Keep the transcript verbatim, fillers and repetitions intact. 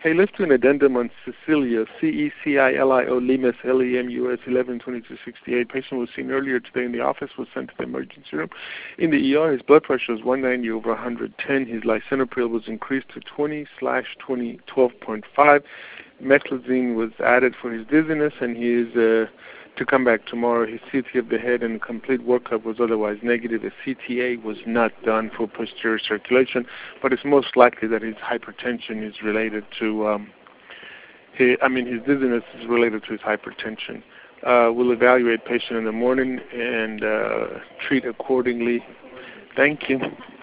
Hey, let's do an addendum on Cecilia, C E C I L I O, Lemus, L E M U S, eleven twenty-two sixty-eight. Patient was seen earlier today in the office, was sent to the emergency room. In the E R, his blood pressure was one ninety over one hundred ten. His lisinopril was increased to twenty slash twenty, twelve point five. Meclizine was added for his dizziness, and he is uh, to come back tomorrow. His C T of the head and complete workup was otherwise negative. The C T A was not done for posterior circulation, but it's most likely that his hypertension is related to, um, his, I mean, his dizziness is related to his hypertension. Uh, we'll evaluate patient in the morning and uh, treat accordingly. Thank you.